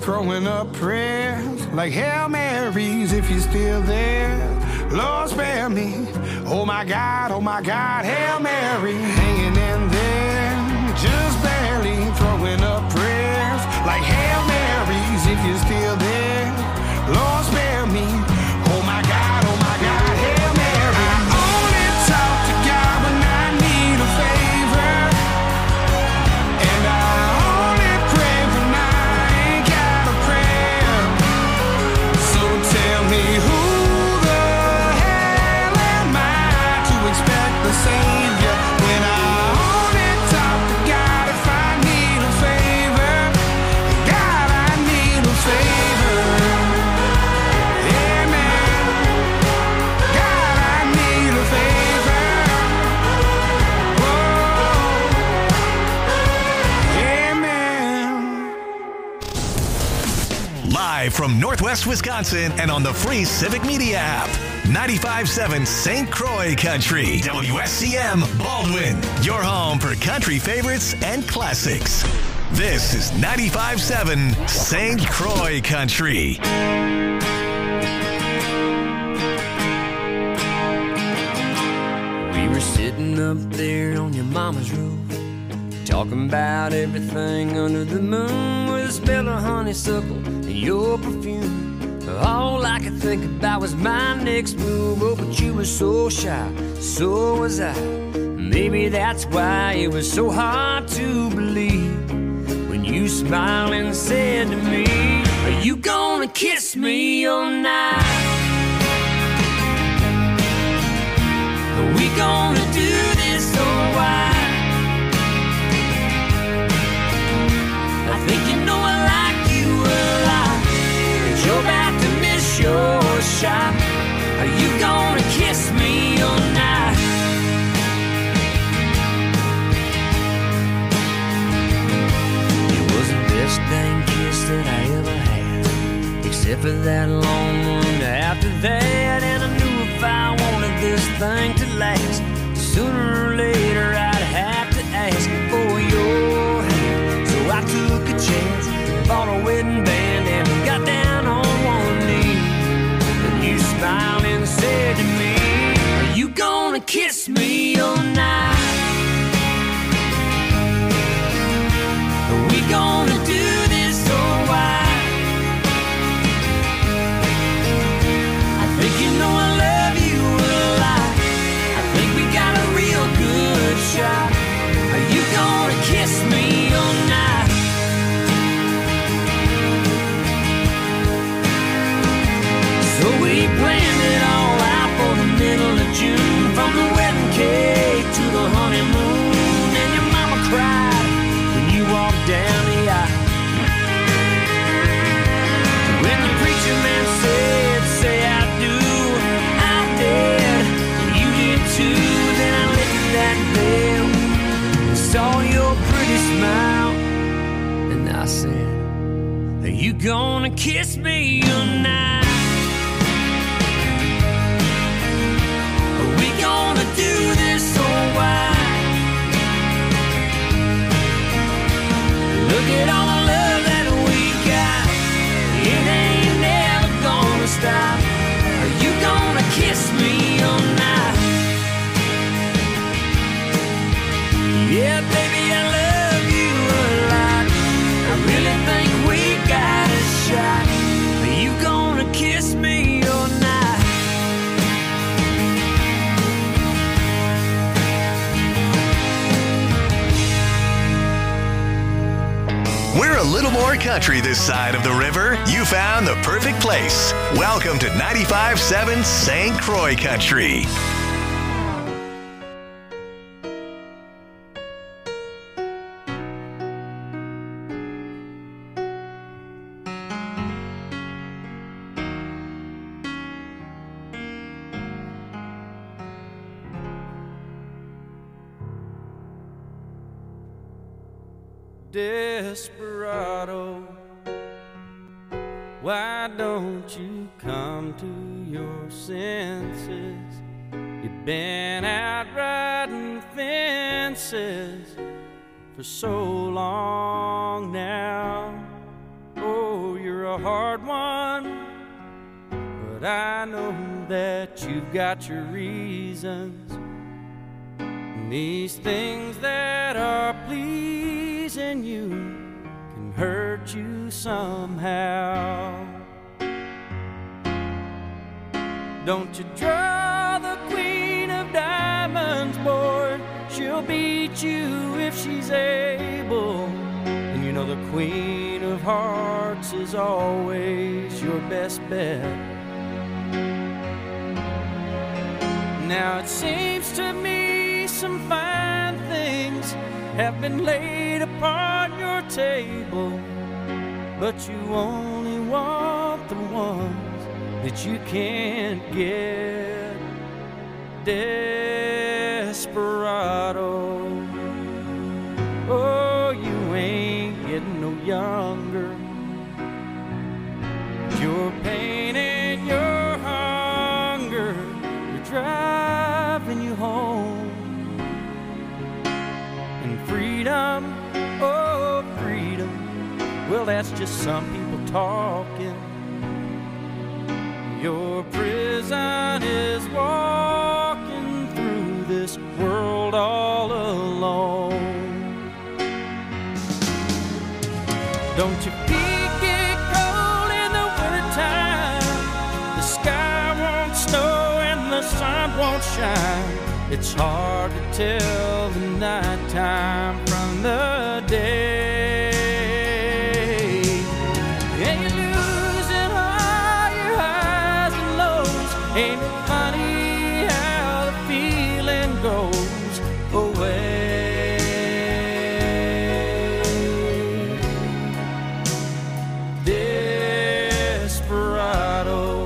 throwing up prayers like Hail Marys if you're still there. Lord, spare me. Oh my God, Hail Mary. Hanging in there, just barely throwing up prayers like Hail Marys if you're still there. Lord, spare me. Oh my God, Hail Mary. I only talk to God when I need a favor, and I only pray when I ain't got a prayer. So tell me, who the hell am I to expect the Savior when I only talk to God if I need a favor? God, I need a favor. Live from Northwest Wisconsin and on the free Civic Media app. 95.7 St. Croix Country. WSCM Baldwin. Your home for country favorites and classics. This is 95.7 St. Croix Country. We were sitting up there on your mama's roof, talking about everything under the moon, with a smell of honeysuckle and your perfume. All I could think about was my next move. Oh, but you were so shy, so was I. Maybe that's why it was so hard to believe when you smiled and said to me, are you gonna kiss me all night? Are we gonna do this or why? I think you know I like you a lot, but you're about to miss your shot. Are you gonna kiss me all night? It was the best dang kiss that I ever had, except for that long one after that. And I knew if I wanted this thing to last, sooner or later I'd have to ask for your hand. So I took a chance, bought a wedding band, and got down on one knee. And you smiled and said to me, are you gonna kiss me all night? Are we gonna do this or why? I think you know I love you a lot. I think we got a real good shot. Are you gonna kiss me all night? So we planned it all out for the middle of June, from the wedding cake to the honeymoon. And your mama cried when you walked down the aisle. When the preacher man said, say I do, I did, you did too. Then I lifted that veil, saw your pretty smile, and I said, are you gonna kiss me all night? Are we gonna do this or why? Look at all the love that we got, it ain't never gonna stop. Are you gonna kiss me all night? Yeah, baby, I love you a lot. I really think we got a shot. Are you gonna kiss me all night? We're a little more country this side of the river. You found the perfect place. Welcome to 95.7 St. Croix Country. Desperado, why don't you come to your senses? You've been out riding fences for so long now. Oh, but I know that you've got your reasons. And these things that are pleasing you can hurt you somehow. Don't you draw the queen of diamonds, boy. She'll beat you if she's able. And you know the queen of hearts is always your best bet. Now it seems to me some fine things have been laid upon your table, but you only want the ones that you can't get. Desperado, oh, you ain't getting no younger. Your pain and your hunger are driving you home. And freedom, oh freedom, well that's just some people talking. Your prison is walking through this world all alone. Don't your feet get cold in the wintertime? The sky won't snow and the sun won't shine. It's hard to tell the nighttime from the day. And you're losing all your highs and lows. Ain't it funny how the feeling goes away? Desperado,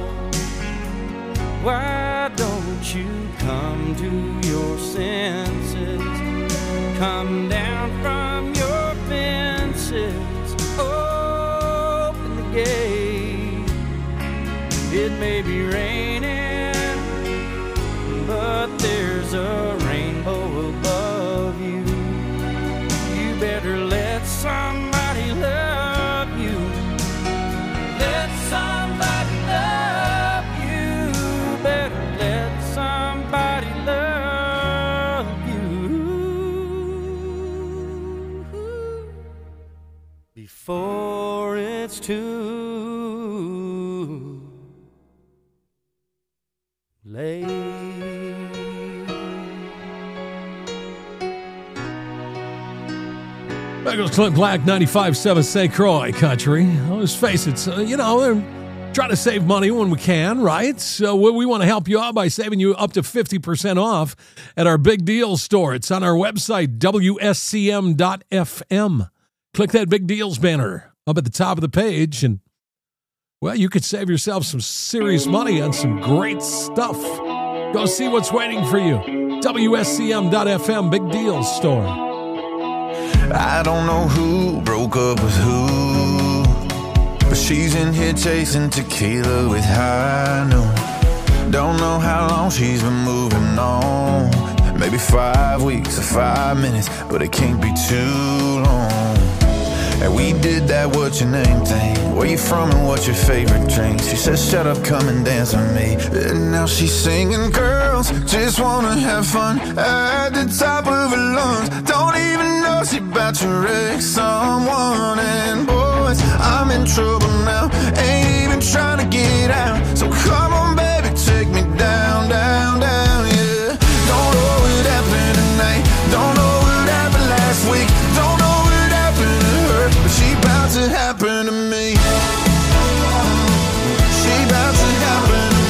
why don't you come to your senses? Come down from your fences, open the gate. It may be raining, but there's a rainbow above you. You better let somebody love you. Let somebody love you. Better let somebody love you before it's too late. There goes Clint Black, 95.7 St. Croix Country. Let's face it, they're trying to save money when we can, right? So we want to help you out by saving you up to 50% off at our Big Deals store. It's on our website, WSCM.FM. Click that Big Deals banner up at the top of the page, and, well, you could save yourself some serious money on some great stuff. Go see what's waiting for you. WSCM.FM, Big Deals store. I don't know who broke up with who, but she's in here chasing tequila with high noon. Don't know how long she's been moving on. Maybe 5 weeks or 5 minutes, but it can't be too long. And we did that what's your name thing. Where you from and what's your favorite drink? She says shut up, come and dance with me. And now she's singing, girls just wanna have fun at the top of her lungs. Don't even know she about to wreck someone. And boys, I'm in trouble now, ain't even trying to get out. So come on baby, take me down, down, down, yeah. Don't know what happened tonight, don't know what happened last week, don't know what happened to her, but she about to happen to me. She about to happen to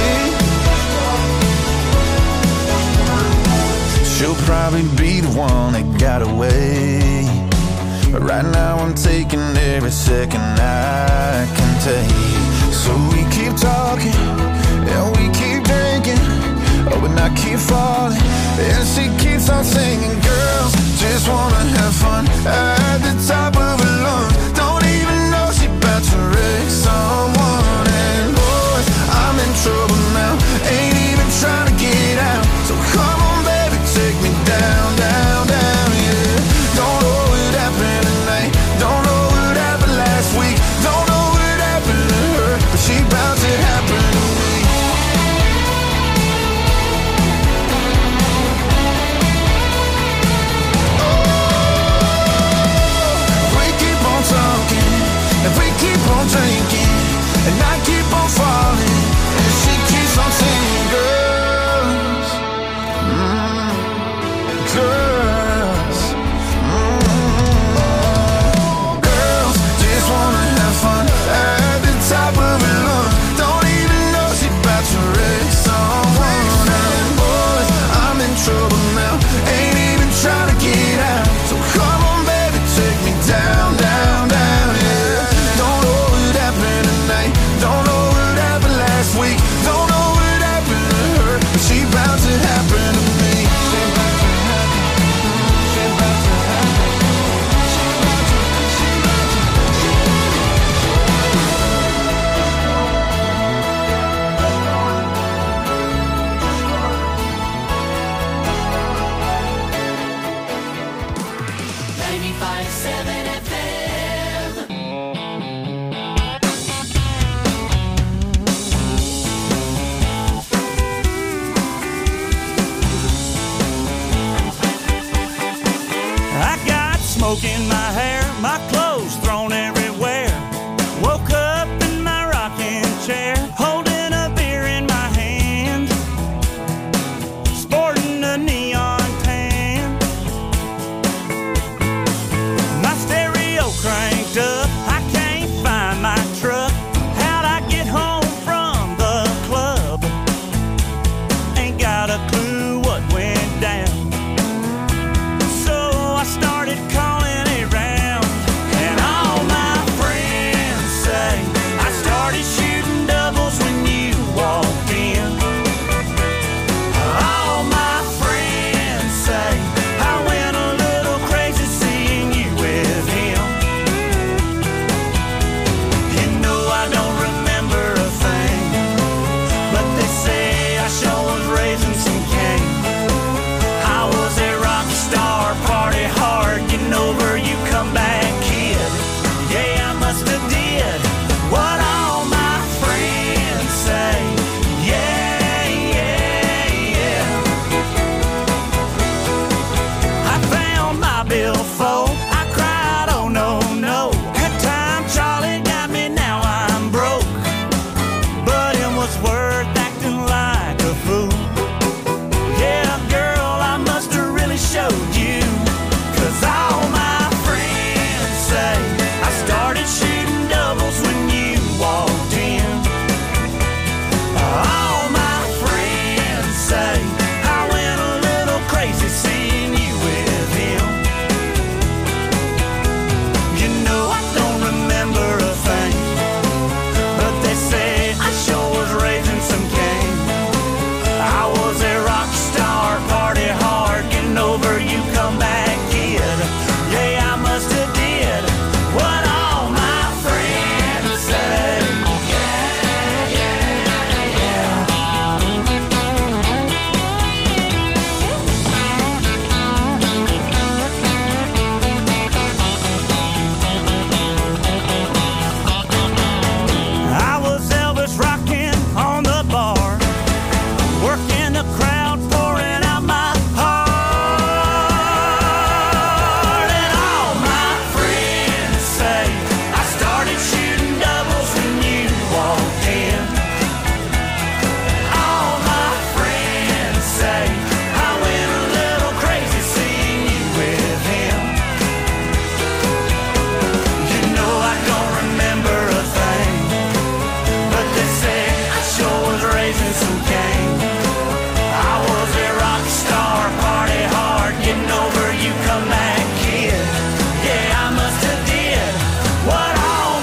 me. She'll probably be the one that got away, but right now I'm taking every second I can take. So we keep talking, and we keep drinking, oh, and I keep falling, and she keeps on singing, girls just wanna have fun at the top of her lungs. Don't even know she about to wreck someone. And boys, I'm in trouble now, ain't even trying to get out. So come on baby, take me down, down, down, yeah. Don't know what happened tonight, don't know what happened last week, don't know what happened to her, but she about to happen to me. on drinking, and I keep on falling, and she keeps on singing, girls, girls, girls just wanna have fun at the top of her lungs. Don't even know she about to wreck someone. And boys, I'm in trouble now, ain't even trying to get out. So come on, baby, take me down, down, down, yeah. Don't know what happened tonight, don't know what happened last week, don't know what happened to her, but she bound to happen to me. Smoke in my hair, my clothes thrown everywhere. Woke up in my rocking chair, holding a beer in my hand, sporting a neon tan. My stereo cranked up, I can't find my truck. How'd I get home from the club? Ain't got a clue what went down. So I started calling around, and all my friends say I started shooting doubles when you walked in. All my friends say I went a little crazy seeing you with him. You know I don't remember a thing, but they say I sure was raising some cane. I was a rock star, party hard, getting over you come back kid. Yeah, I must have did what all my friends say. Yeah, yeah, yeah. I found my billfold, I cried, oh no, no. That time Charlie got me, now I'm broke. But it was worth acting like a fool. Yeah, girl, I must have really showed you, 'cause all my friends say I started shooting doubles when you walked in. All my friends say I went a little crazy seeing you with him. You know I don't remember a thing, but they say I sure was raising some cane. I was a rock star, party hard, getting over you come back kid. Yeah, I must have did what all my friends say. Yeah, yeah, yeah. I was Elvis rocking on the bar, working the crowd, pouring out my heart. And all my friends say I started shooting doubles when you walked in. All my friends say I went a little crazy seeing you with him. You know I don't remember a thing, but they say I sure was raising some cane. I was a rock star, party hard, getting over you come back kid. Yeah, I must have did what all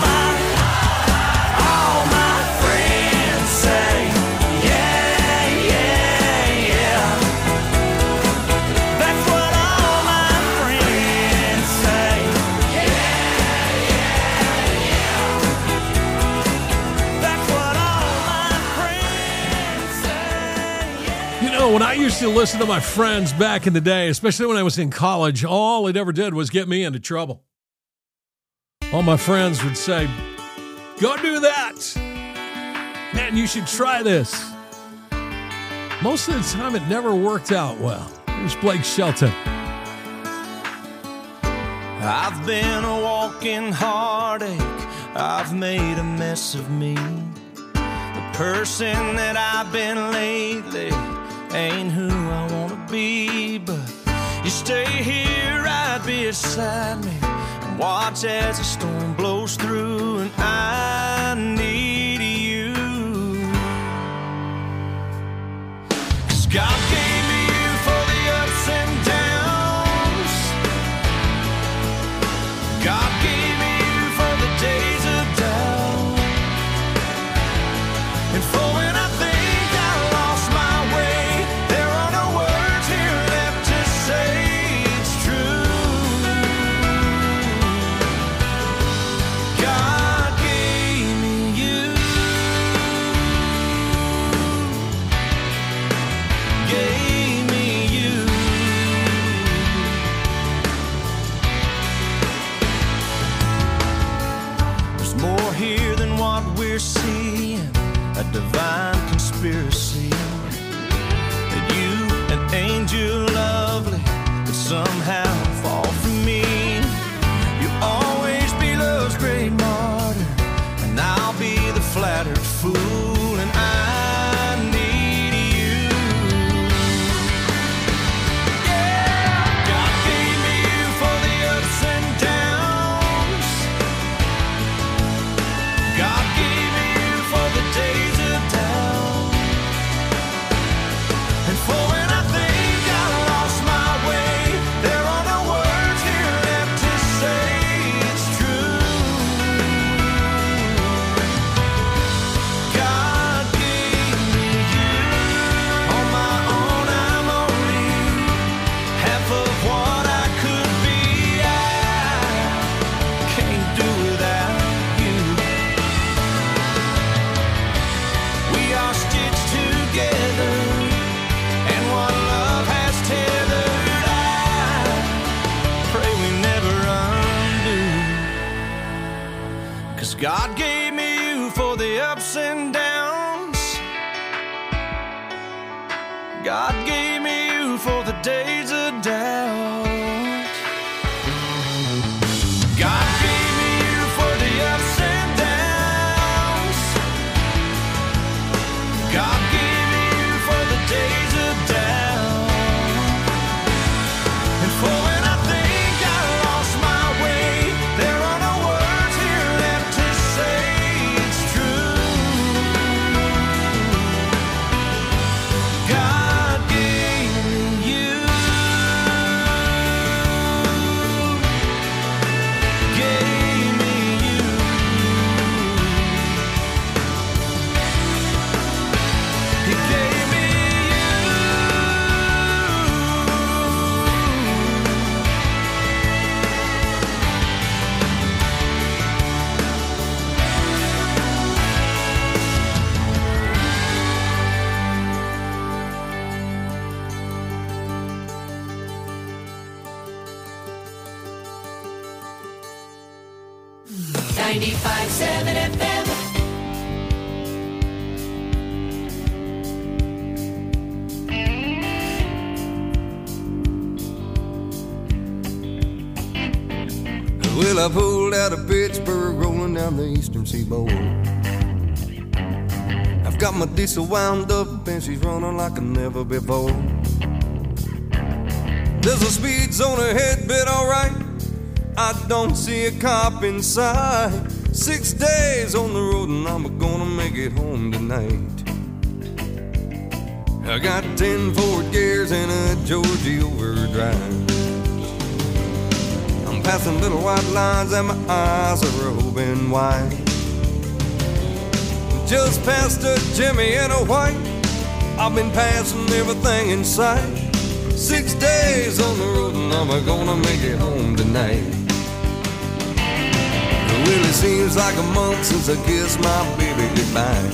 my friends say. Yeah, yeah, yeah. That's what all my friends say. Yeah, yeah, yeah. That's what all my friends say. Yeah. You know, when I used to listen to my friends back in the day, especially when I was in college, all it ever did was get me into trouble. All my friends would say, go do that. Man, you should try this. Most of the time, it never worked out well. Here's Blake Shelton. I've been a walking heartache, I've made a mess of me. The person that I've been lately ain't who I wanna be, but you stay here right beside me and watch as the storm blows through, and I need you. 'Cause God gave me you for the ups and downs. God gave me you for the days of doubt, and for when I think I lost my way, there are no words here left to say it's true. God gave me you. Gave me you. There's more here than what we're seeing, a divine conspiracy. That you, an angel lovely, could somehow fall from me. You'll always be love's great martyr, and I'll be the flattered fool, and I need you. Yeah, God gave me you for the ups and downs. God gave me you for the days of doubt, and for when I think I lost my way, there are no words here left to say it's true. God gave me you. On my own, I'm only half of what I could be. I can't do without you. We are stitched together, and what love has tethered, I pray we never undo. 'Cause God gave me you for the ups and downs. God gave me you for the days of doubt. God gave me you for the ups and downs. God gave me you for the days of doubt, and for when I think I lost my way, there are no words here left to say it's true. God gave me you. Gave me you. He gave me you. 95.7 FM. Well, I pulled out of Pittsburgh, rolling down the eastern seaboard. I've got my diesel wound up and she's running like a never before. There's a speed zone ahead, but alright, I don't see a cop in sight. 6 days on the road and I'm gonna make it home tonight. I got 10 forward gears and a Georgie overdrive. I'm passing little white lines and my eyes are open wide. Just past a Jimmy and a white, I've been passing everything in sight. 6 days on the road and I'm gonna make it home tonight. Well, it seems like a month since I kissed my baby goodbye.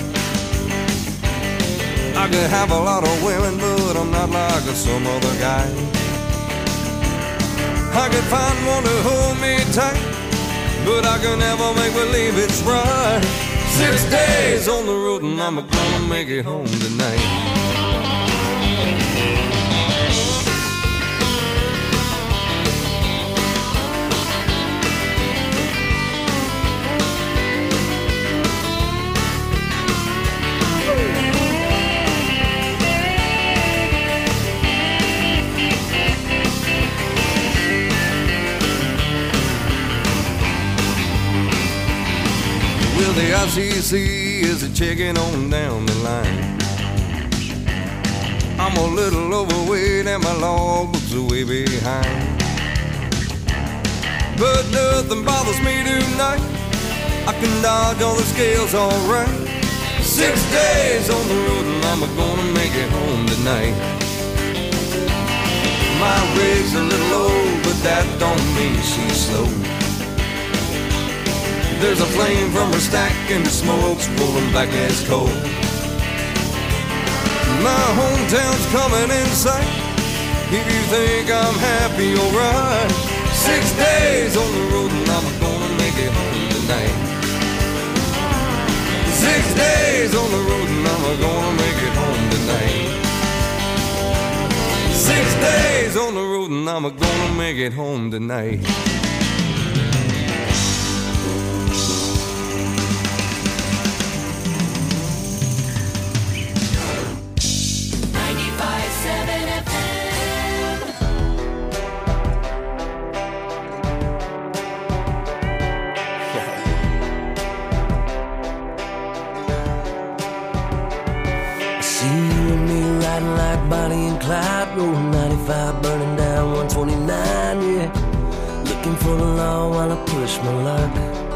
I could have a lot of women, but I'm not like some other guy. I could find one to hold me tight, but I can never make believe it's right. 6 days on the road and I'm gonna make it home tonight. Well, the ICC is a checking on down the line. I'm a little overweight and my logbook's way behind. But nothing bothers me tonight. I can dodge all the scales alright. 6 days on the road and I'm gonna make it home tonight. My rig's a little old, but that don't mean she's slow. There's a flame from her stack and the smoke's rolling back as coal. My hometown's coming in sight. If you think I'm happy, alright. 6 days on the road and I'm gonna make it home tonight. 6 days on the road and I'm gonna make it home tonight. 6 days on the road and I'm gonna make it home tonight. Bonnie and Clyde, rolling 95, burning down 129, yeah. Looking for the law while I push my luck.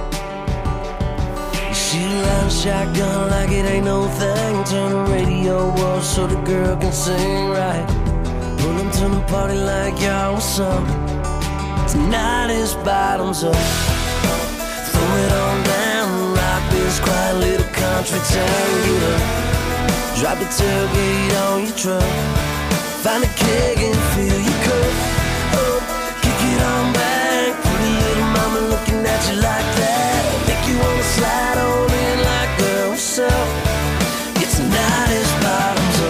She loud shotgun like it ain't no thing. Turn the radio off so the girl can sing right. Pull them to the party like y'all was up. Tonight is bottoms up. Throw it on down, rock this quiet little country town. Get up. Drop the tailgate on your truck. Find a keg and fill your cup. Oh, kick it on back. Pretty little mama looking at you like that. Make you wanna slide on in like, girl, what's up? It's tonight is bottoms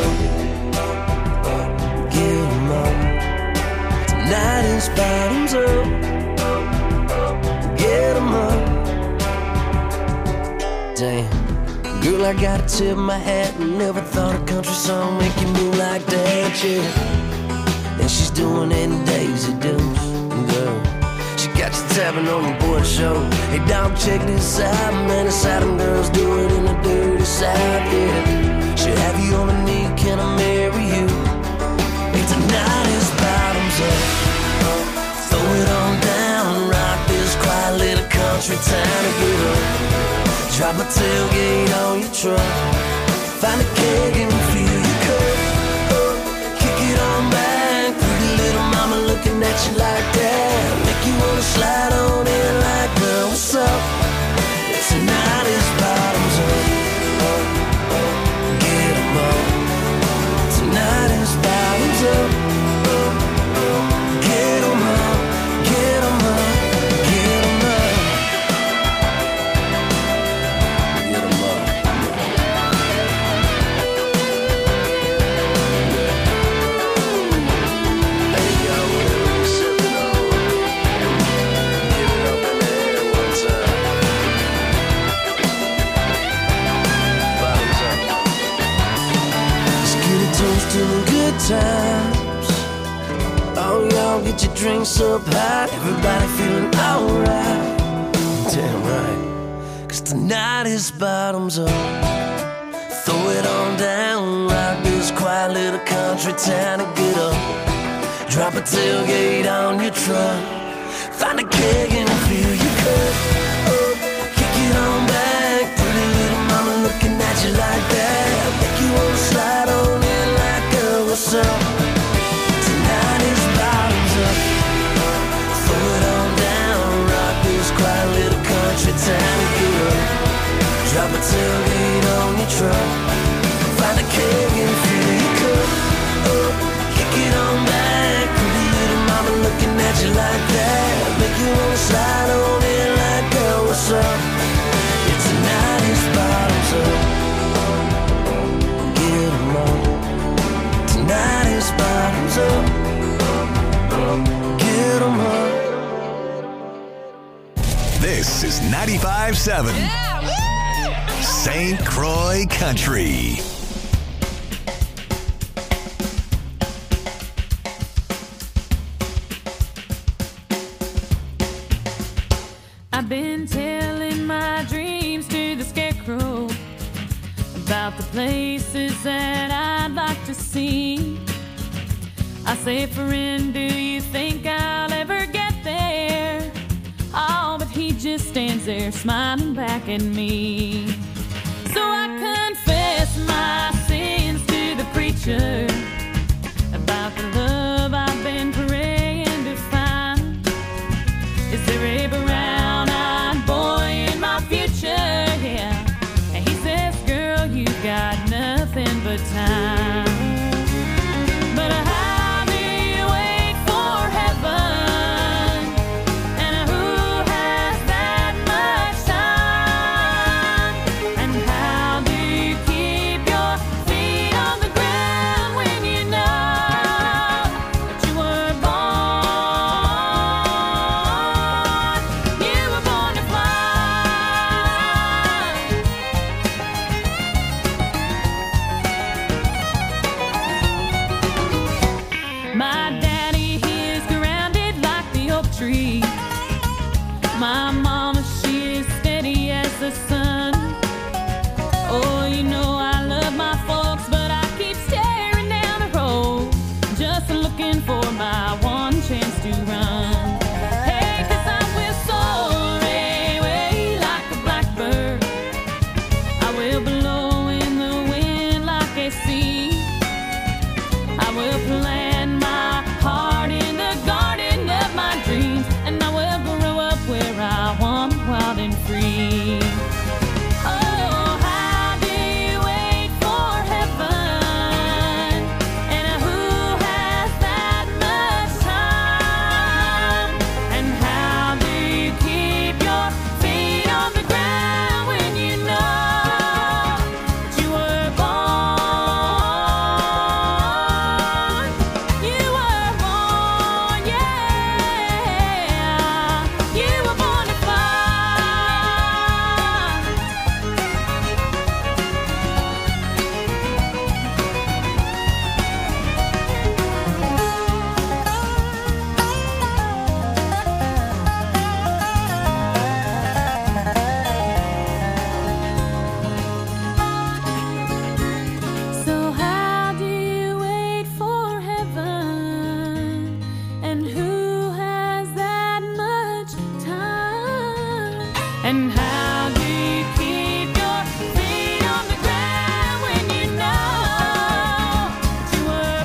up. Get 'em up. Tonight is bottoms up. Get 'em up. Damn. Girl, I gotta tip my hat and never thought a country song make you move like that, yeah. And she's doing it in Daisy Dukes, girl. She got you tapping on your board show. Hey, dog, check this out, man. The Southern girls do it in the dirty South, yeah. She'll have you on a knee, can I marry you? Hey, tonight is bottoms up. Throw it on down, rock this quiet little country town and get up. Drop a tailgate on your truck. Find a keg and fill your cup. Oh, kick it on back. Pretty little mama looking at you like that. Make you wanna slide on in like, girl, what's up? Tonight is bottoms up. Get 'em up. Tonight is bottoms up. Get 'em up. Get 'em up. Get 'em up. To the good times. Oh, y'all get your drinks up high. Everybody feeling alright. Damn right. 'Cause tonight is bottoms up. Throw it on down. Rock this quiet little country town and get up. Drop a tailgate on your truck. Find a keg and fill your cup. Oh, kick it on back. Pretty little mama looking at you like that. Make you wanna slide on in like, girl, what's up? Tonight is bottoms up. Throw it on down. Rock this quiet little country town and get up. Drop a tailgate on your truck. Find a keg and fill your cup. Oh, kick it on back. Pretty little mama looking at you like that. Make you wanna slide on in like, girl, what's up? It's tonight is bottoms up. Get 'em up. Tonight is bottoms up. Get 'em up. This is 95.7 St. Croix Country. I've been telling my dreams to places that I'd like to see. I say, friend, do you think I'll ever get there? Oh, but he just stands there smiling back at me. So I confess my sins to the preacher about the love I've been praying to find. Is there a brown-eyed boy in my future? Yeah. And he says, girl, you got nothing but time. But how do you wait for heaven? And who has that much time? And how do you keep your feet on the ground when you know that you were born? You were born to fly. My daddy, he is grounded like the oak tree. My mama, she is steady as the sun. Oh, you know I love my folks, but I keep staring down the road, just looking for my one chance to run. Hey, 'cause I will soar away like a blackbird. I will blow in the wind like a sea. I will plant my heart in the garden of my dreams, and I will grow up where I want, wild and free. Oh, how do you wait for heaven? And who has that much time? And how do you keep your feet on the ground when you know that you were born? You were born, yeah. You were born to fly. So how do you wait for heaven? And who has that much time? And how do you keep your feet on the ground when you know that you were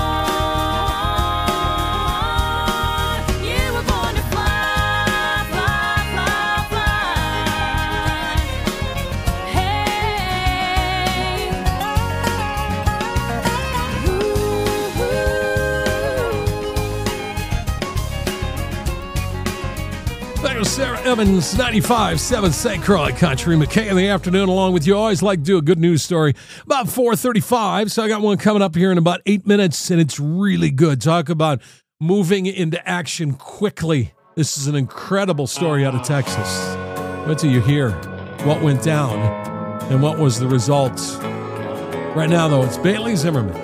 born? You were born to fly, fly, fly, fly. Hey. There's Sarah Evans, 95.7 St. Croix Country. McKay in the afternoon along with you. Always like to do a good news story about 4:35. So I got one coming up here in about 8 minutes, and it's really good. Talk about moving into action quickly. This is an incredible story out of Texas. Wait till you hear what went down and what was the result. Right now, though, it's Bailey Zimmerman.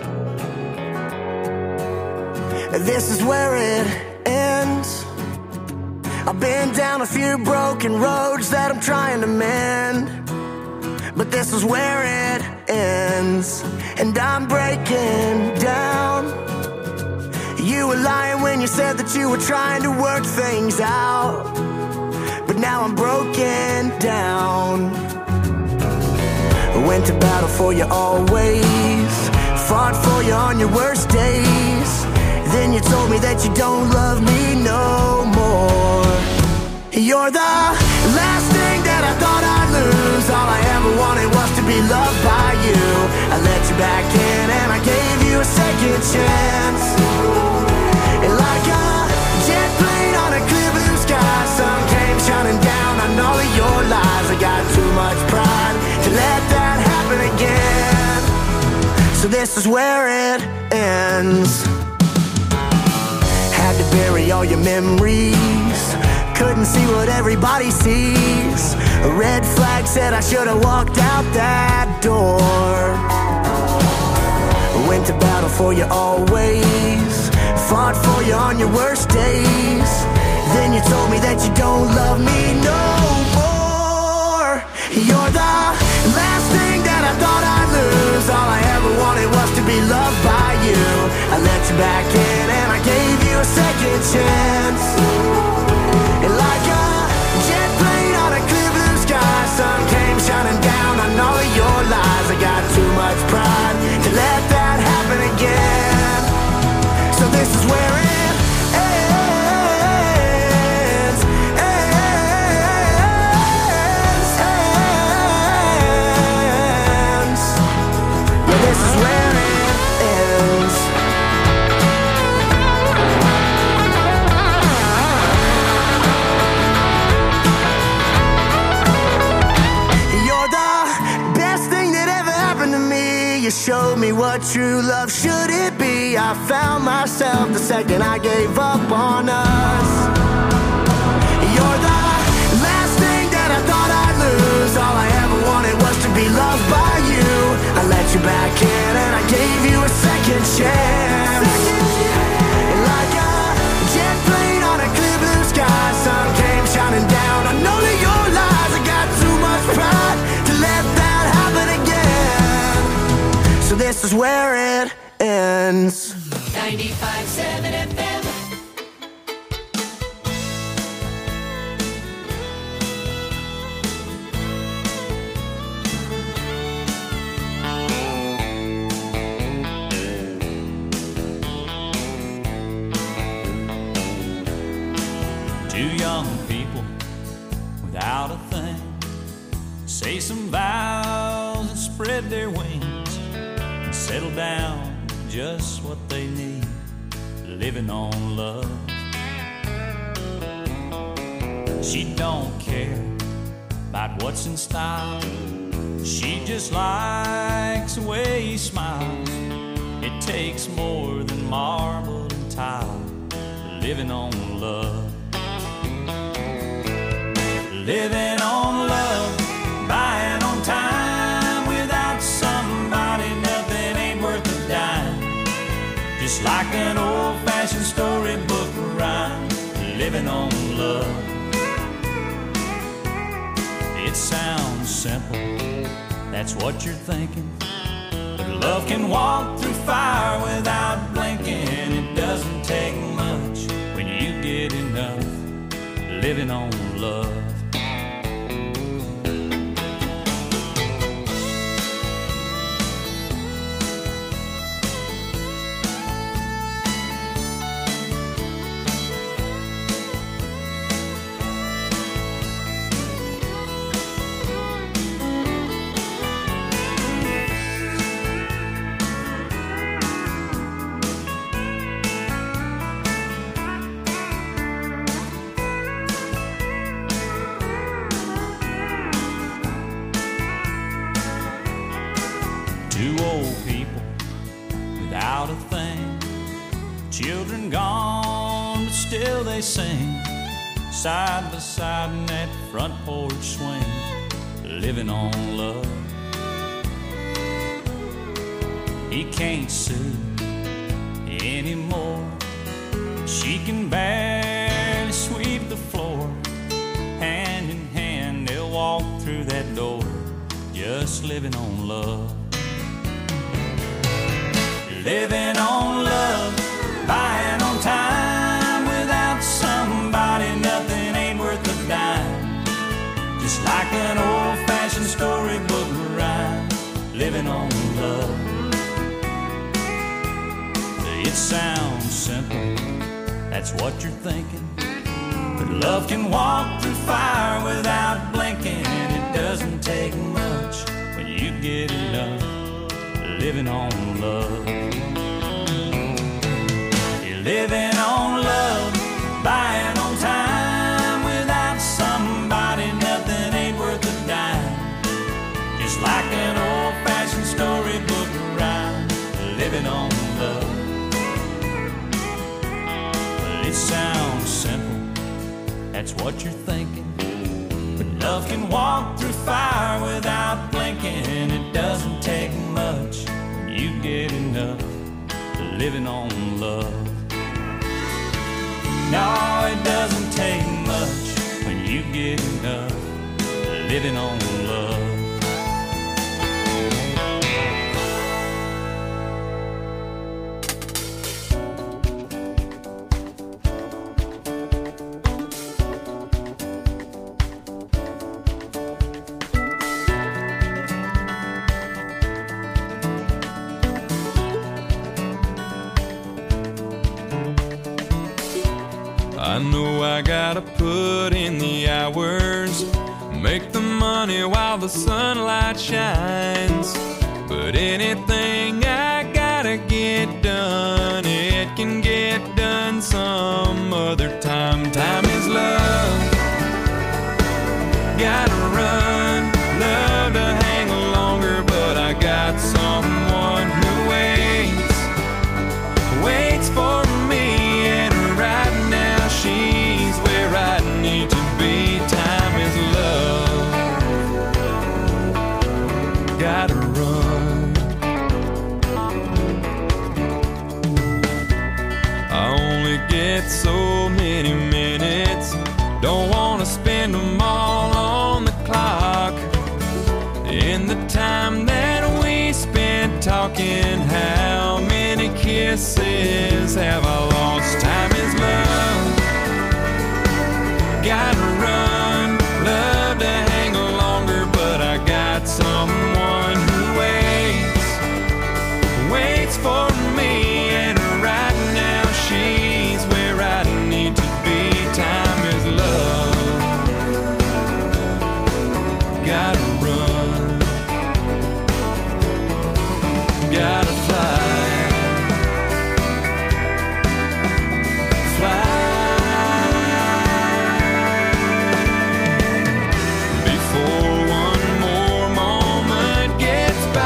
This is where it ends. I've been down a few broken roads that I'm trying to mend, but this is where it ends, and I'm breaking down. You were lying when you said that you were trying to work things out, but now I'm broken down. I went to battle for you always, fought for you on your worst days. Then you told me that you don't love me no more. You're the last thing that I thought I'd lose. All I ever wanted was to be loved by you. I let you back in and I gave you a second chance. And like a jet plane on a clear blue sky, sun came shining down on all of your lies. I got too much pride to let that happen again. So this is where it ends. Had to bury all your memories, couldn't see what everybody sees. A red flag said I should have walked out that door. Went to battle for you always, fought for you on your worst days. Then you told me that you don't love me no more. You're the last thing that I thought I'd lose. back in and I gave you a second chance. And like a jet plane on a clear blue sky, sun came shining down on all of your lies. I got too much pride to let that happen again. So this is where it ends. Yeah, this is where it ends. You're the best thing that ever happened to me. You showed me what true love should it be. I found myself the second I gave up on us. You're the last thing that I thought I'd lose. All I ever wanted was to be loved by you. I let you back in and I gave you a second chance. And like a jet plane on a clear blue sky, sun came shining down on all of your lies. I got too much pride to let that happen again. So this is where it ends. 95.7 FM. Two young people without a thing say some vows and spread their wings and settle down just what they need, living on love. She don't care about what's in style. She just likes the way he smiles. It takes more than marble and tile, living on love. Living on love, buying on time. Without somebody, nothing ain't worth a dime. Just like an old-fashioned storybook rhyme, living on love. It sounds simple, that's what you're thinking. But love can walk through fire without blinking. It doesn't take much when you get enough, living on love. Two old people without a thing, children gone, but still they sing, side by side in that front porch swing, living on love. He can't sue anymore. She can barely sweep the floor. Hand in hand they'll walk through that door, just living on love. Living on love, buying on time. Without somebody, nothing ain't worth a dime. Just like an old-fashioned storybook rhyme, living on love. It sounds simple, that's what you're thinking. But love can walk through fire without blinking. It doesn't take much when you get enough, living on love. You're living on love, buying on time. Without somebody, nothing ain't worth a dime. Just like an old-fashioned storybook rhyme, living on love. Well, it sounds simple, that's what you're thinking. But love can walk through fire without blinking. It doesn't take much when you get enough, living on love. No, it doesn't take much when you get enough, living on love. make the money while the sunlight shines. But anything I gotta get done, it can get done some other time. Time is love. Gotta run, love to hang longer, but I got someone who waits for me, and right now she's where I need to be. Time is love. Gotta run. I only get so many minutes. Don't wanna spend them all on the clock. In the time that we spent talking, how many kisses have I lost? Time is love. Gotta run, love to hang longer, but I got someone who waits for me, and right now she's where I need to be. Time is love. Gotta run, gotta fly, before one more moment gets by.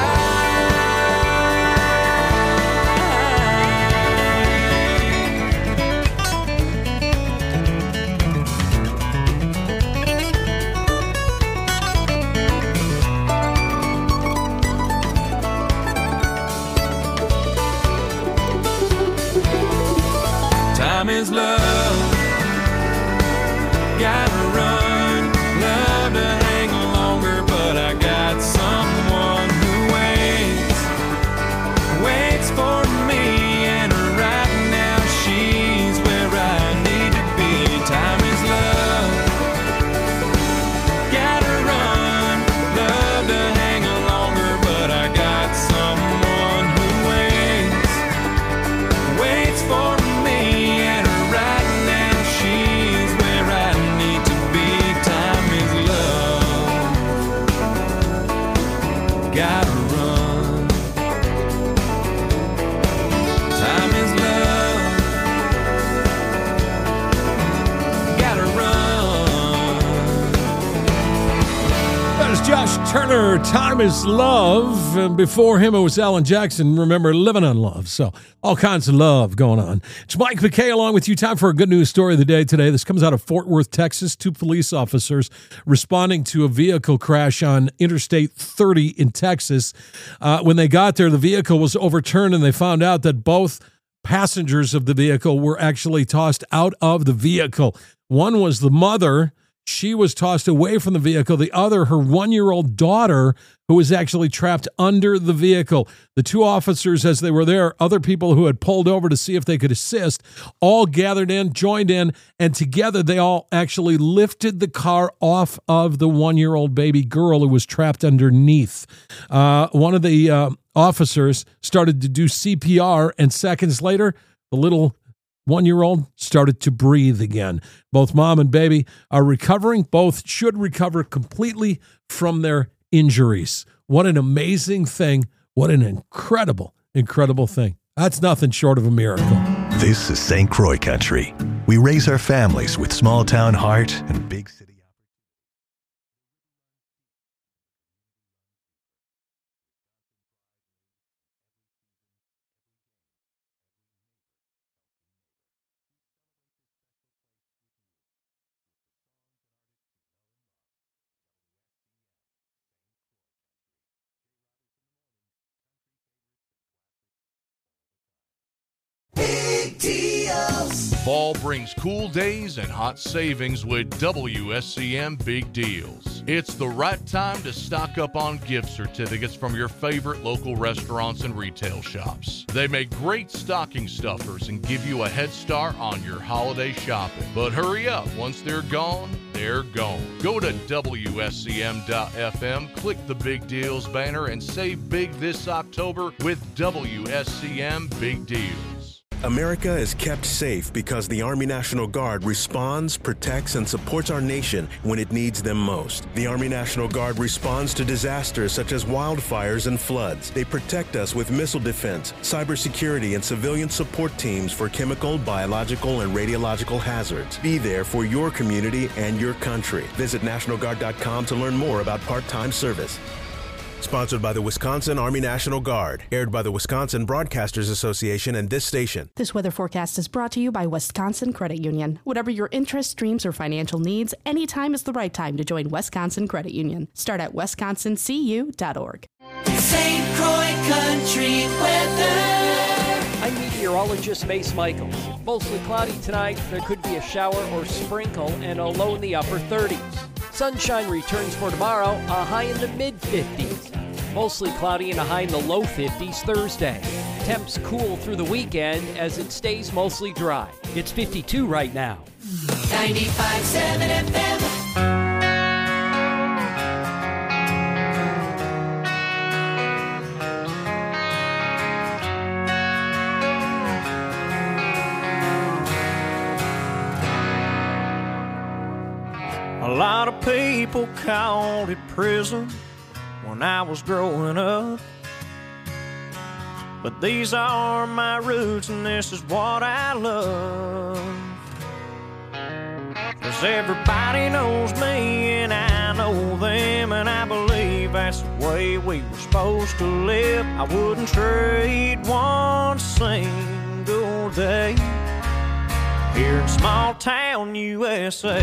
Time is love. Gotta run, love to hang longer, but I got someone who waits for me, and right now she's where I need to be. Time is love. Gotta run, love to hang longer, but I got someone who waits for me, and right now she's where I need to be. Time is love. Gotta run. Time is love. Gotta run. That is Josh Turner, Time is Love. And before him, it was Alan Jackson. Remember, Living on Love. So all kinds of love going on. It's Mike McKay along with you. Time for a good news story of the day today. This comes out of Fort Worth, Texas. 2 police officers responding to a vehicle crash on Interstate 30 in Texas. When they got there, the vehicle was overturned, and they found out that both passengers of the vehicle were actually tossed out of the vehicle. One was the mother. She was tossed away from the vehicle. The other, her 1-year-old daughter, who was actually trapped under the vehicle. The 2 officers, as they were there, other people who had pulled over to see if they could assist, all gathered in, joined in, and together they all actually lifted the car off of the 1-year-old baby girl who was trapped underneath. One of the officers started to do CPR, and seconds later, the little 1-year-old started to breathe again. Both mom and baby are recovering. Both should recover completely from their injuries. What an amazing thing. What an incredible, incredible thing. That's nothing short of a miracle. This is St. Croix country. We raise our families with small town heart and big city. Big deals. Fall brings cool days and hot savings with WSCM Big Deals. It's the right time to stock up on gift certificates from your favorite local restaurants and retail shops. They make great stocking stuffers and give you a head start on your holiday shopping. But hurry up, once they're gone, they're gone. Go to WSCM.FM, click the Big Deals banner, and save big this October with WSCM Big Deals. America is kept safe because the Army National Guard responds, protects, and supports our nation when it needs them most. The Army National Guard responds to disasters such as wildfires and floods. They protect us with missile defense, cybersecurity, and civilian support teams for chemical, biological, and radiological hazards. Be there for your community and your country. Visit NationalGuard.com to learn more about part-time service. Sponsored by the Wisconsin Army National Guard. Aired by the Wisconsin Broadcasters Association and this station. This weather forecast is brought to you by Wisconsin Credit Union. Whatever your interests, dreams, or financial needs, anytime is the right time to join Wisconsin Credit Union. Start at wisconsincu.org. St. Croix Country Weather. I'm meteorologist Mace Michaels. Mostly cloudy tonight. There could be a shower or sprinkle and a low in the upper 30s. Sunshine returns for tomorrow, a high in the mid-50s. Mostly cloudy and a high in the low 50s Thursday. Temps cool through the weekend as it stays mostly dry. It's 52 right now. 95.7 FM. A lot of people called it prison when I was growing up. But these are my roots and this is what I love. 'Cause everybody knows me and I know them, and I believe that's the way we were supposed to live. I wouldn't trade one single day here in small town USA.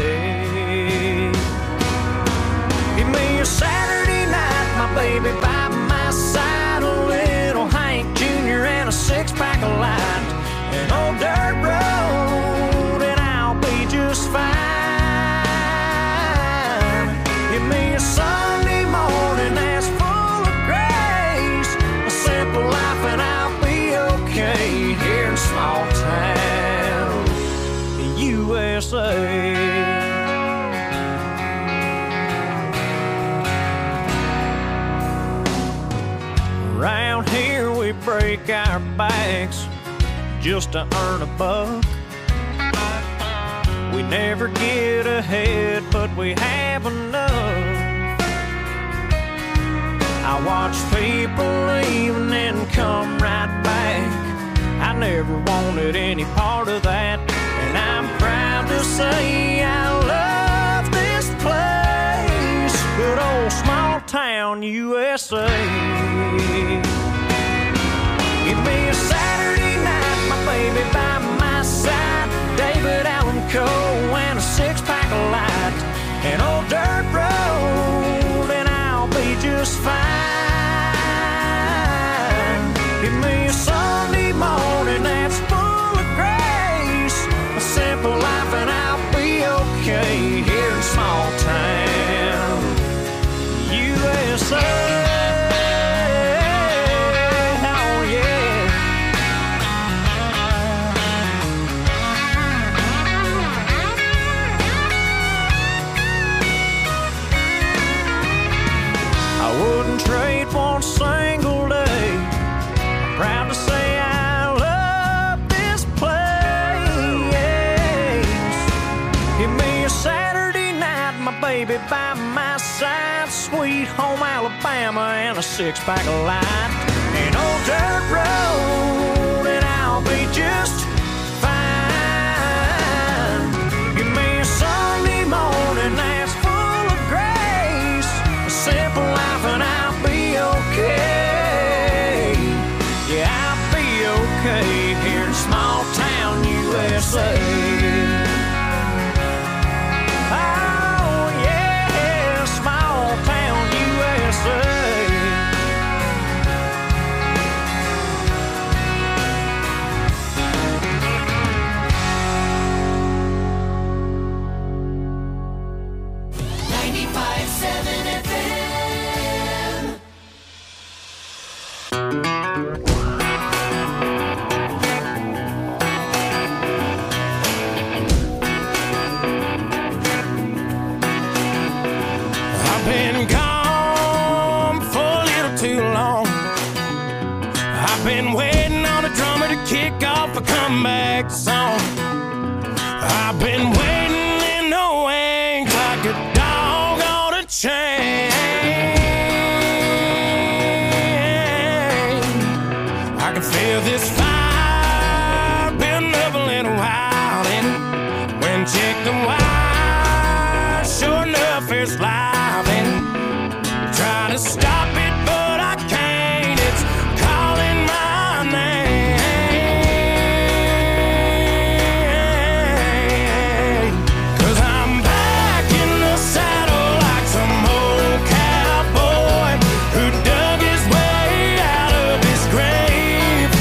Give me a Saturday night, my baby by my side, a little Hank Jr. and a six-pack of light, an old dirt road, and I'll be just fine. Give me a Sunday morning that's full of grace, a simple life, and I'll be okay here in small town USA. Around here we break our backs just to earn a buck. We never get ahead, but we have enough. I watch people leave and then come right back. I never wanted any part of that, and I'm proud to say I love this place, good old small town USA. Give me a Saturday night, my baby by my side, David Allen Coe and a six-pack of light, an old dirt road, and I'll be just fine. Give me a Sunday morning that's full of grace, a simple life, and I'll be okay here in small town USA. Trade one single day. I'm proud to say I love this place. Give me a Saturday night, my baby by my side, sweet home Alabama and a six-pack of light, an old dirt road, and I'll be just fine. Give me a Sunday morning that's full of grace, a simple life, and I'll okay. Yeah, I'll be okay here in small town USA. Oh yeah, small town USA. a comeback song. I've been waiting in the wings like a dog on a chain. I can feel this fire building up a little while, and when check the wire, sure enough it's live, and try to stop it but I can't. It's calling my name, 'cause I'm back in the saddle like some old cowboy who dug his way out of his grave.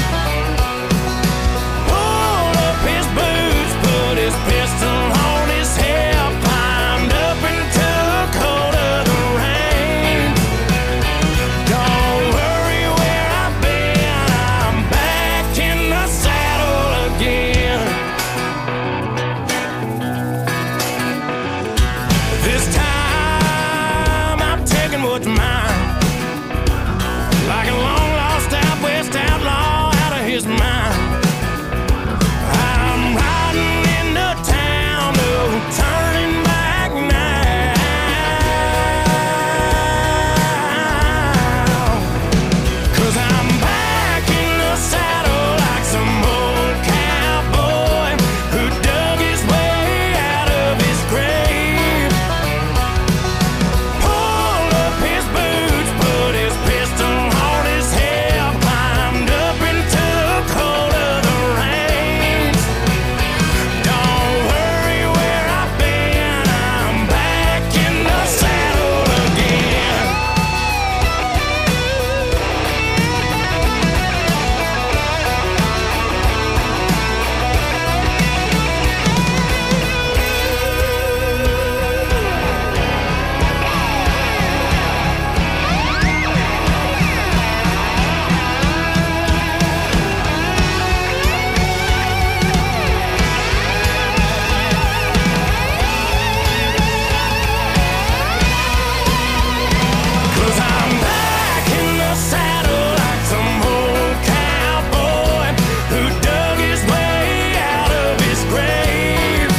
Pulled up his boots, put his pistol on his hip, climbed up and took hold of the reins. Don't worry where I've been, I'm back in the saddle again. This time I'm taking what's mine, like a long lost out west outlaw out of his mind. I'm riding into town, no turning back now, 'cause I'm back in the saddle like some old cowboy who dug his way out of his grave. Pulled up his boots, put his pistol on his hip, climbed up and took hold of the reins. Don't worry where I've been, I'm back in the saddle again. Cause I'm back in the saddle like some old cowboy who dug his way out of his grave.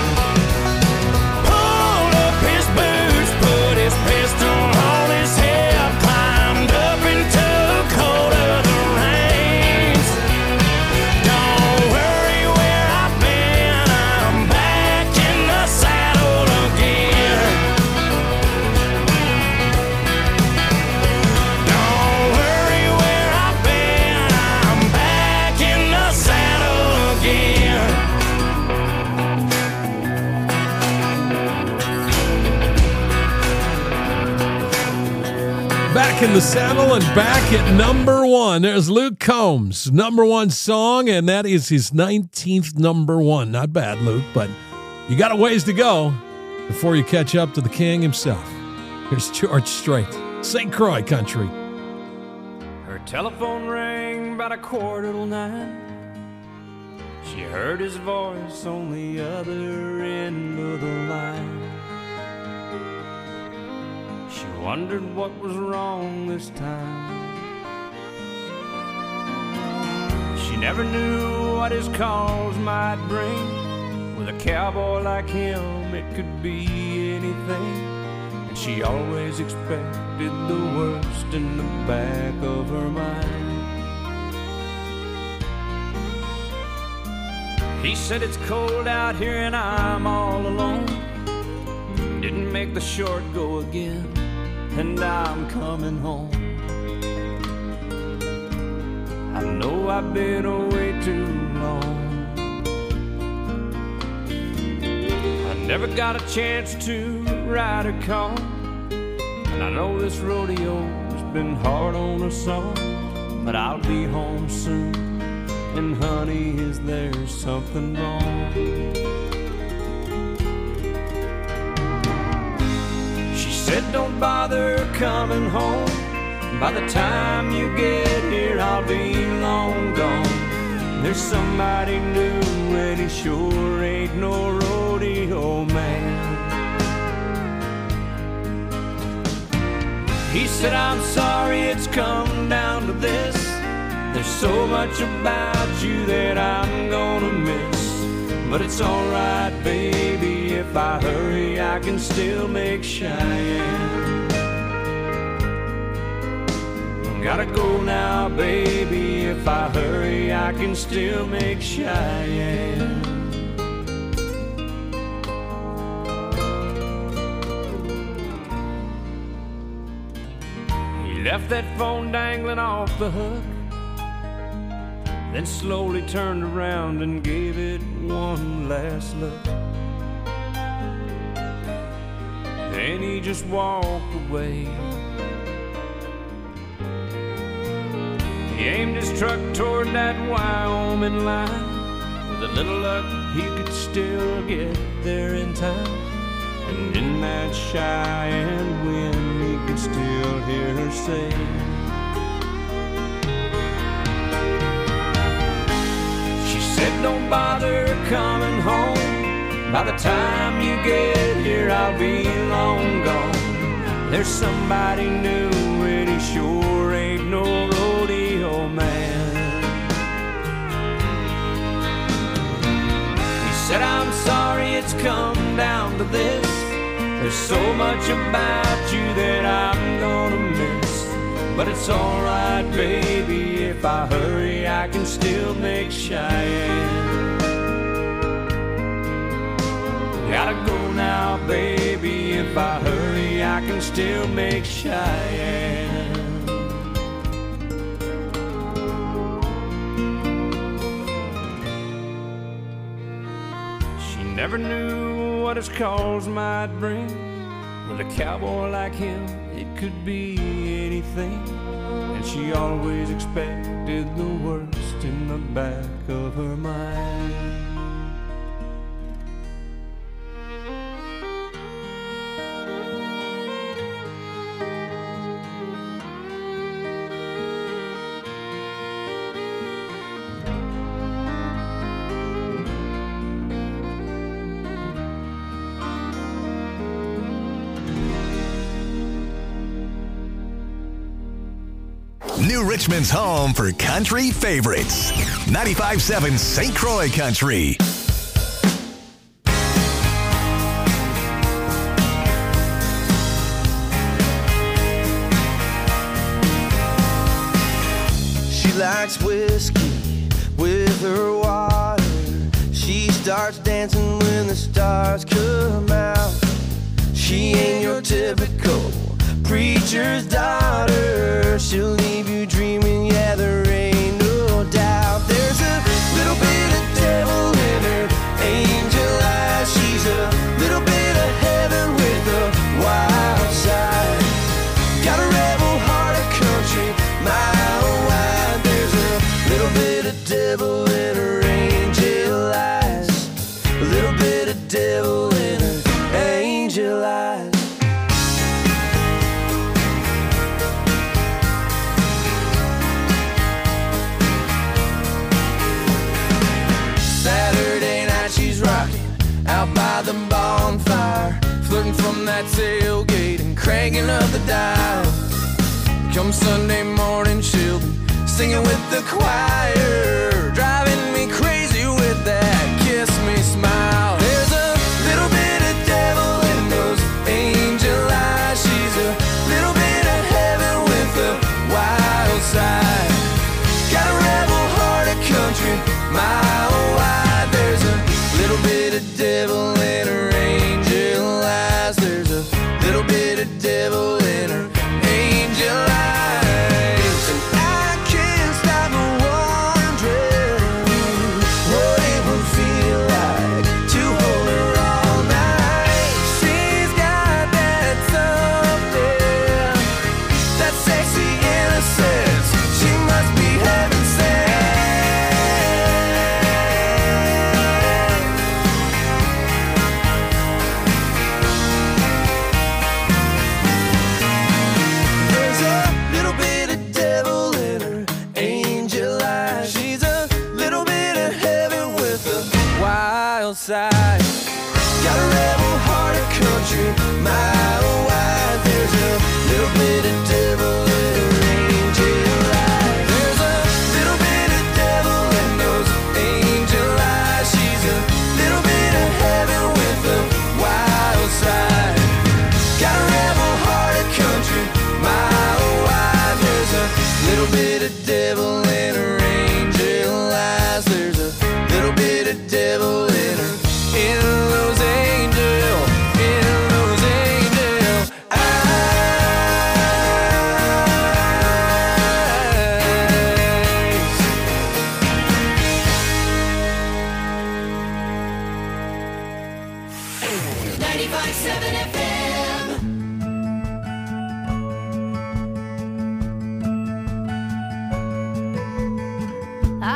Pulled up his boots, put his pistol on his hip, climbed up and took hold of the reins. Don't worry where I've been, I'm back in the saddle again. Don't worry where I've been, I'm back in the saddle again. Back in the saddle and back at number one. There's Luke Combs, number one song, and that is his 19th number one. Not bad, Luke, but you got a ways to go before you catch up to the king himself. Here's George Strait, St. Croix Country. Her telephone rang about 9:15. She heard his voice on the other end of the line. She wondered what was wrong this time. She never knew what his calls might bring. With a cowboy like him, it could be anything. And she always expected the worst in the back of her mind. He said it's cold out here and I'm all alone. Didn't make the short go again, and I'm coming home. I know I've been away too long. I never got a chance to ride her car, and I know this rodeo's been hard on us all. But I'll be home soon, and honey, is there something wrong? She said don't bother coming home. By the time you get here, I'll be long gone. There's somebody new, and he sure ain't no rodeo man. He said, I'm sorry it's come down to this. There's so much about you that I'm gonna miss, but it's alright, baby, if I hurry, I can still make Cheyenne. Gotta go now, baby, if I hurry, I can still make Cheyenne. He left that phone dangling off the hook, then slowly turned around and gave it one last look. Then he just walked away. He aimed his truck toward that Wyoming line. With a little luck, he could still get there in time. And in that Cheyenne wind, he could still hear her say, don't bother coming home. By the time you get here, I'll be long gone. There's somebody new, and he sure ain't no rodeo man. He said, I'm sorry it's come down to this. There's so much about you that I'm gonna miss, but it's alright, baby, if I hurry, I can still make Cheyenne. Gotta go now, baby, if I hurry, I can still make Cheyenne. She never knew what his calls might bring. With a cowboy like him, it could be anything. And she always expected the worst in the back of her mind. New Richmond's home for country favorites. 95.7 St. Croix Country. She likes whiskey with her water. She starts dancing when the stars come out. She ain't your typical preacher's daughter. She'll leave you dreaming, yeah, there ain't no doubt. There's a little bit of devil in her angel eyes. She's a little bit of heaven with a wild side. Got a rebel heart of country, mile wide. There's a little bit of devil in her angel eyes. A little bit of devil in her angel eyes. Out by the bonfire, flirting from that tailgate and cranking up the dial. Come Sunday morning, she'll be singing with the choir, driving me crazy with that kiss me smile. There's a little bit of devil in those angel eyes. She's a little bit of heaven with a wild side. Got a rebel heart of country, mile wide. There's a little bit of devil in her angel eyes. There's a little bit of devil in her angel eyes. And I can't stop wondering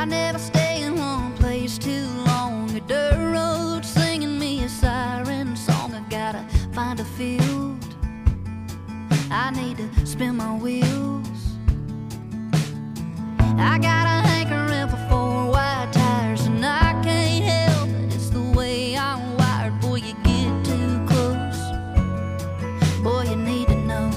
never stay in one place too long. A dirt road singing me a siren song. I gotta find a field. I need to spin my wheels. I got a hankering for 4 wide tires, and I can't help it. It's the way I'm wired. Boy, you get too close. Boy, you need to know.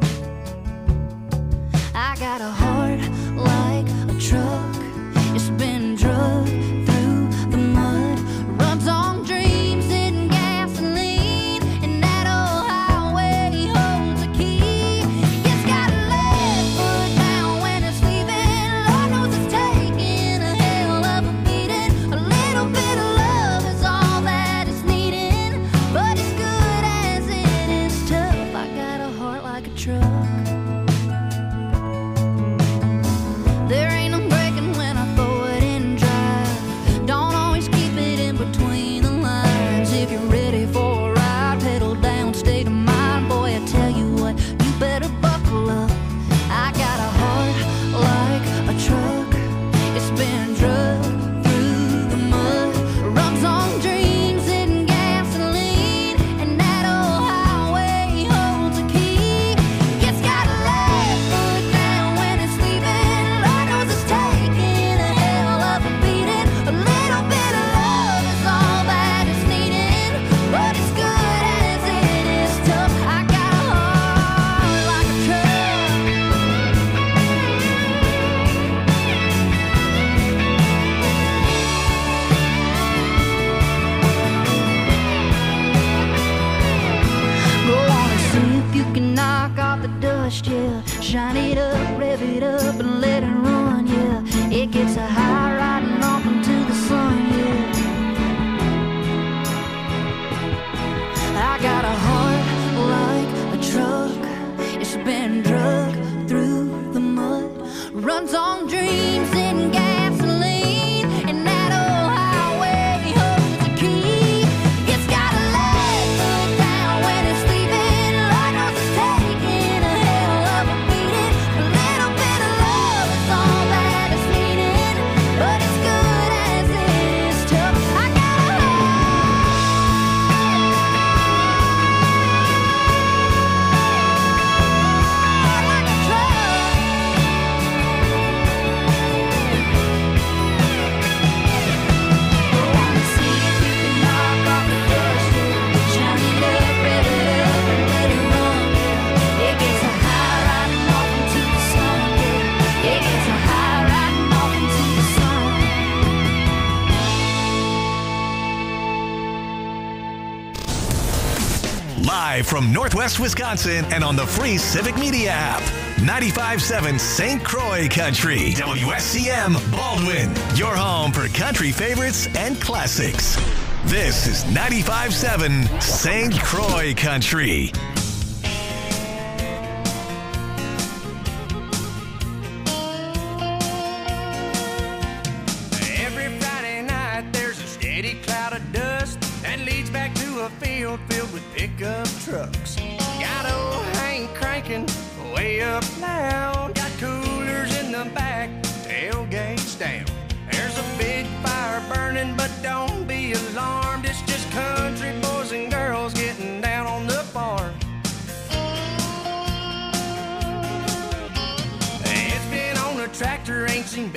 I got a heart like a truck. It's been drugged through the mud. Runs on dreams and gasoline, and that old highway holds a key. It's got a left foot down when it's leaving. Lord knows it's taking a hell of a beating. A little bit of love is all that it's needing, but as good as it is tough. I got a heart like a truck. There ain't no breaking when I throw it in drive. Don't always keep it in between the lines. If you're ready for a ride, pedal down, state of mind. Boy, I tell you what, you better buckle up. I got a heart like a truck. It's been drugged through the mud. Runs on dreams and gasoline, and that old highway holds a key. It's got a left foot down when it's leaving. Lord knows it's taking a hell of a beating. A little bit of love is all that it's needing, but as good as it is tough. I got a heart like a truck. Go on and see if you can knock off the dust, yeah. Shine it up, rev it up, and let it run, yeah. It gets a high riding off into the sun, yeah. I got a heart like a truck. It's been drugged through the mud. Runs on dreams and gasoline, and that old highway holds a key. It's got a left foot down when it's leaving. Lord knows it's taking a hell of a beating. A little bit of love is all that it's needing, but as good as it is tough. I got a heart like a truck. Go on and see if you can knock off the dust, yeah. Shine it up, rev it up, and let it run, yeah. It gets a high riding off into the sun, yeah. It gets a high riding off into the sun. Live from Northwest Wisconsin and on the free Civic Media app. 95.7 St. Croix Country. WSCM Baldwin. Your home for country favorites and classics. This is 95.7 St. Croix Country. Every Friday night there's a steady cloud of dust that leads back to a field filled with pickup trucks. Got old Hank cranking way up loud. Got coolers in the back, tailgates down. There's a big fire burning, but don't be alarmed. It's just country boys and girls getting down on the farm. It's been on a tractor, ain't seen